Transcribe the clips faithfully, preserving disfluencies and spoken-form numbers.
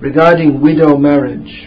Regarding widow marriage,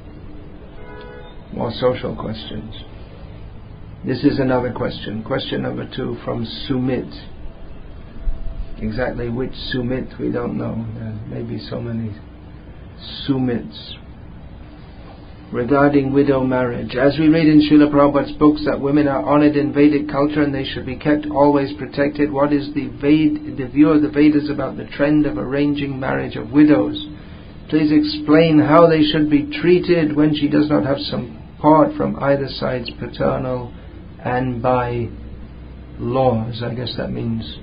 more social questions. This is another question. Question number two from Sumit. Exactly which Sumit, we don't know. There may be so many Sumits. Regarding widow marriage, as we read in Srila Prabhupada's books that women are honoured in Vedic culture and they should be kept always protected, what is the, Ved, the view of the Vedas about the trend of arranging marriage of widows? Please explain how they should be treated when she does not have support from either side's paternal and by laws. I guess that means,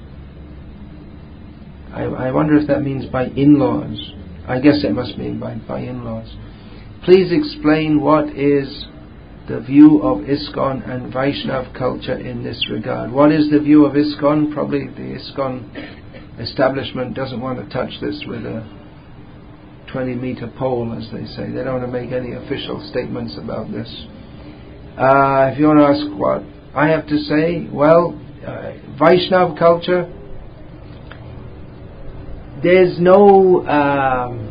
I, I wonder if that means by in-laws. I guess it must mean by, by in-laws. Please explain what is the view of ISKCON and Vaishnav culture in this regard. What is the view of ISKCON? Probably the ISKCON establishment doesn't want to touch this with a twenty meter pole, as they say. They don't want to make any official statements about this. Uh, if you want to ask what I have to say, well, uh, Vaishnav culture, there's no... Um,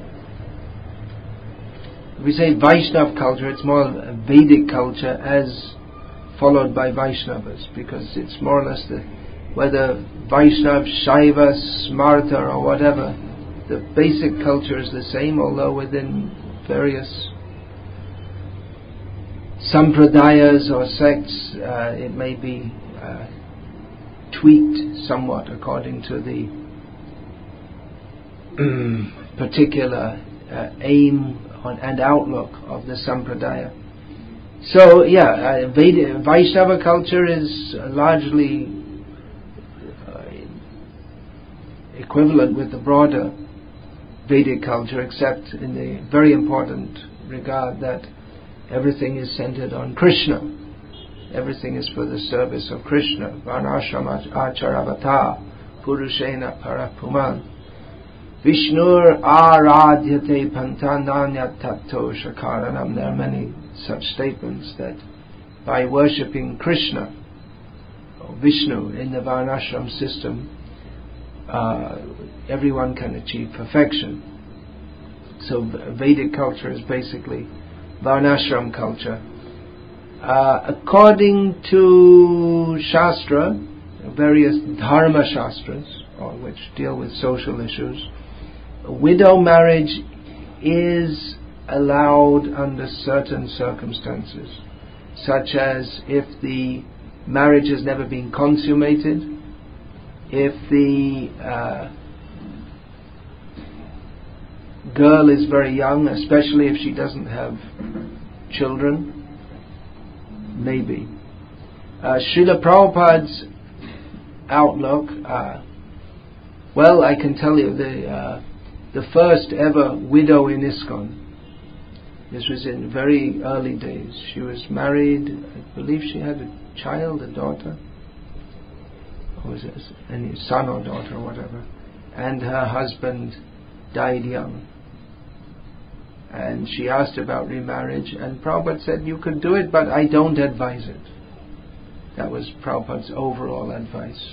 we say Vaishnav culture, it's more Vedic culture as followed by Vaishnavas, because it's more or less the, whether Vaishnav, Shaiva, Smarta or whatever, the basic culture is the same, although within various sampradayas or sects uh, it may be uh, tweaked somewhat according to the particular uh, aim and outlook of the sampradaya. So yeah, uh, Veda, Vaishnava culture is largely uh, equivalent with the broader Vedic culture, except in the very important regard that everything is centered on Krishna. Everything is for the service of Krishna. Varnashram acharavata purushena parapuman Vishnur aradhyate pantananya tatto shakaranam. There are many such statements that by worshipping Krishna or Vishnu in the Varnashram system, uh, everyone can achieve perfection. So Vedic culture is basically Varnashram culture. Uh, according to Shastra, various Dharma Shastras, or which deal with social issues, widow marriage is allowed under certain circumstances, such as if the marriage has never been consummated, if the uh, girl is very young, especially if she doesn't have children, maybe. Uh, Srila Prabhupada's outlook, uh, well, I can tell you, the uh, the first ever widow in ISKCON, this was in very early days. She was married, I believe she had a child, a daughter, or was it any son or daughter or whatever, and her husband died young. And she asked about remarriage, and Prabhupada said, you could do it, but I don't advise it. That was Prabhupada's overall advice.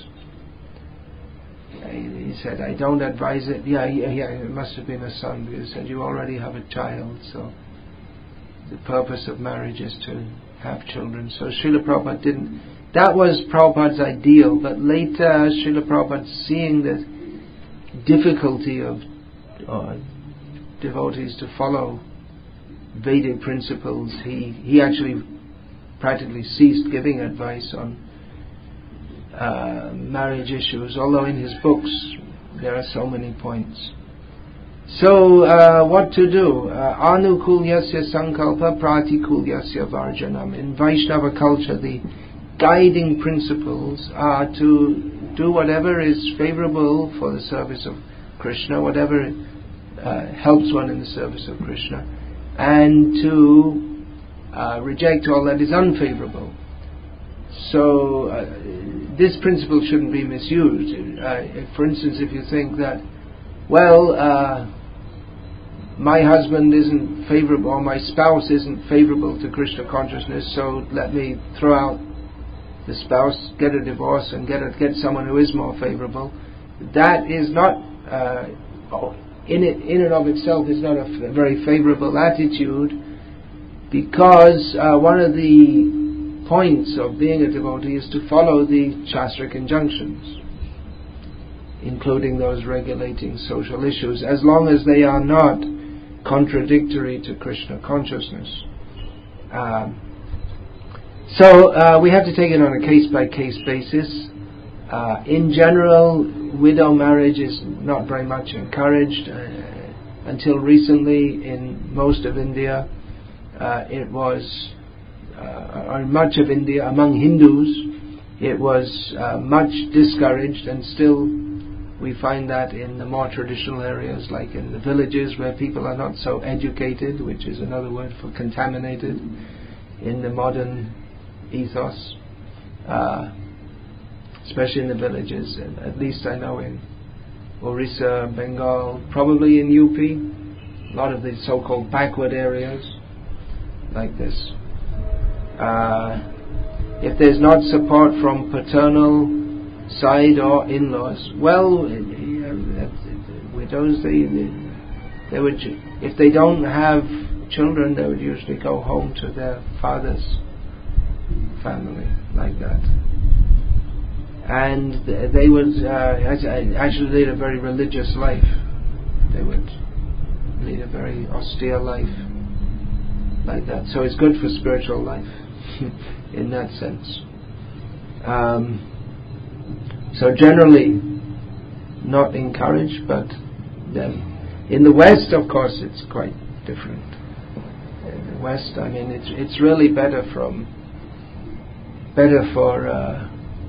He said, I don't advise it. Yeah, yeah, yeah, it must have been a son, because he said, you already have a child, so the purpose of marriage is to have children. So Srila Prabhupada didn't. That was Prabhupada's ideal, but later Srila Prabhupada, seeing the difficulty of uh, devotees to follow Vedic principles, he, he actually practically ceased giving advice on uh, marriage issues, although in his books there are so many points. So, uh, what to do? Anukulyasya sankalpa pratikulyasya varjanam. In Vaishnava culture, the guiding principles are to do whatever is favorable for the service of Krishna, whatever uh, helps one in the service of Krishna, and to uh, reject all that is unfavorable. So, uh, this principle shouldn't be misused. Uh, for instance, if you think that, well, uh, my husband isn't favorable, or my spouse isn't favorable to Krishna consciousness, so let me throw out the spouse, get a divorce, and get a, get someone who is more favorable. That is not uh, in it, in and of itself is not a f- very favorable attitude, because uh, one of the points of being a devotee is to follow the Shastric injunctions, including those regulating social issues, as long as they are not contradictory to Krishna consciousness. Um, so uh, we have to take it on a case-by-case basis. Uh, in general, widow marriage is not very much encouraged. Uh, until recently, in most of India, uh, it was, uh, or much of India, among Hindus, it was uh, much discouraged, and still we find that in the more traditional areas, like in the villages where people are not so educated, which is another word for contaminated, in the modern ethos, uh, especially in the villages, and at least I know in Orissa, Bengal, probably in U P, a lot of the so-called backward areas, like this. Uh, if there's not support from paternal side or in-laws, well, widows, they, they, they would, if they don't have children, they would usually go home to their father's family, like that. And they would uh, actually lead a very religious life. They would lead a very austere life, like that. So it's good for spiritual life, in that sense. Um, So generally not encouraged, but then in the West, of course, it's quite different. In the West, I mean, it's it's really better from better for uh,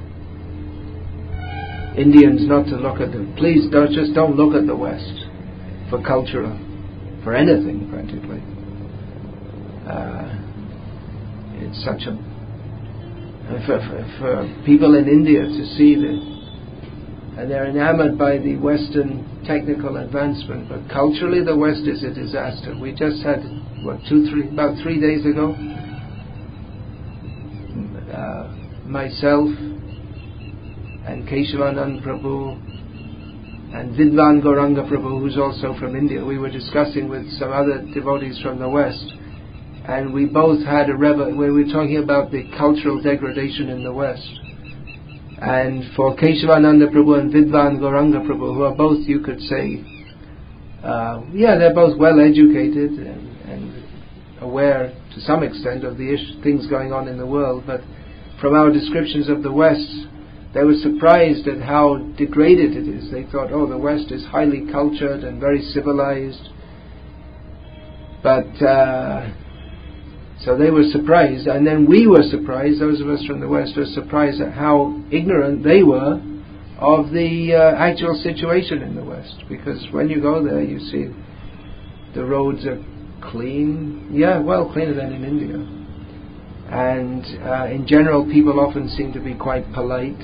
Indians not to look at the. Please don't just don't look at the West for cultural, for anything practically. Uh, it's such a for, for, for people in India to see that. And they're enamored by the Western technical advancement, but culturally the West is a disaster. We just had, what, two, three, about three days ago, uh, myself and Keshavanand Prabhu and Vidvan Gauranga Prabhu, who's also from India, we were discussing with some other devotees from the West, and we both had a revel where we were talking about the cultural degradation in the West. And for Keshavananda Prabhu and Vidvan Gauranga Prabhu, who are both, you could say, uh, yeah, they're both well educated and, and aware to some extent of the ish- things going on in the world, but from our descriptions of the West, they were surprised at how degraded it is. They thought, oh, the West is highly cultured and very civilized, but uh, so they were surprised, and then we were surprised, those of us from the West were surprised at how ignorant they were of the uh, actual situation in the West. Because when you go there, you see the roads are clean, yeah, well cleaner than in India. And uh, in general, people often seem to be quite polite.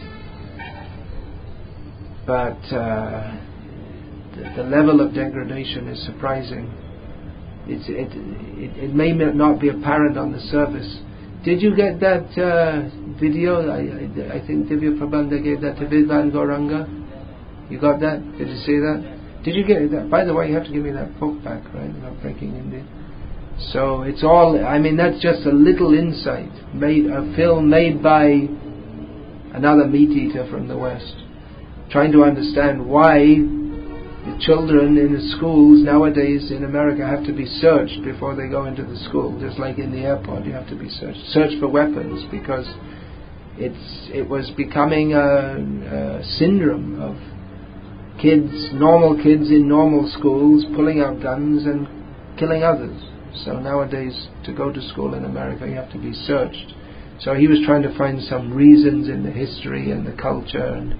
But uh, the, the level of degradation is surprising. It's, it, it, it may not be apparent on the surface. Did you get that uh, video? I, I, I think Divya Prabandha gave that to Vidvan Gauranga. You got that? Did you see that? Did you get that? By the way, you have to give me that book back, right? About Breaking India. So it's all, I mean, that's just a little insight. Made a film made by another meat eater from the West, trying to understand why the children in the schools nowadays in America have to be searched before they go into the school, just like in the airport you have to be searched, searched for weapons, because it's it was becoming a, a syndrome of kids, normal kids in normal schools, pulling out guns and killing others. So nowadays, to go to school in America, you have to be searched. So he was trying to find some reasons in the history and the culture and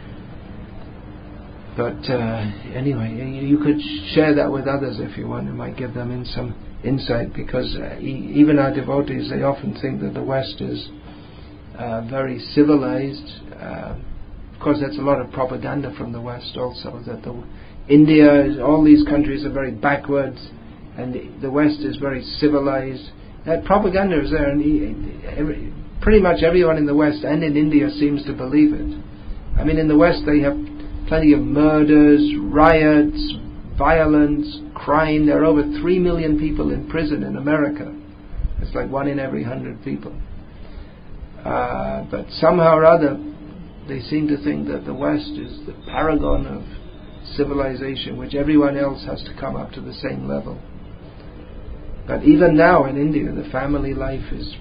But uh, anyway, you could share that with others if you want. It might give them in some insight, because uh, e- even our devotees, they often think that the West is uh, very civilized. Uh, of course, that's a lot of propaganda from the West also, that the India, is, all these countries are very backwards, and the, the West is very civilized. That propaganda is there, and he, every, pretty much everyone in the West and in India seems to believe it. I mean, in the West they have plenty of murders, riots, violence, crime. There are over three million people in prison in America. It's like one in every hundred people. Uh, but somehow or other, they seem to think that the West is the paragon of civilization, which everyone else has to come up to the same level. But even now in India, the family life is,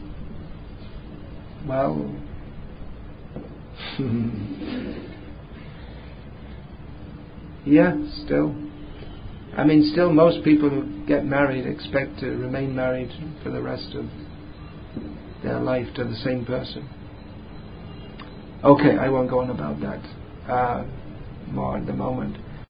well, yeah, still. I mean, still most people who get married expect to remain married for the rest of their life to the same person. Okay, I won't go on about that uh, more at the moment.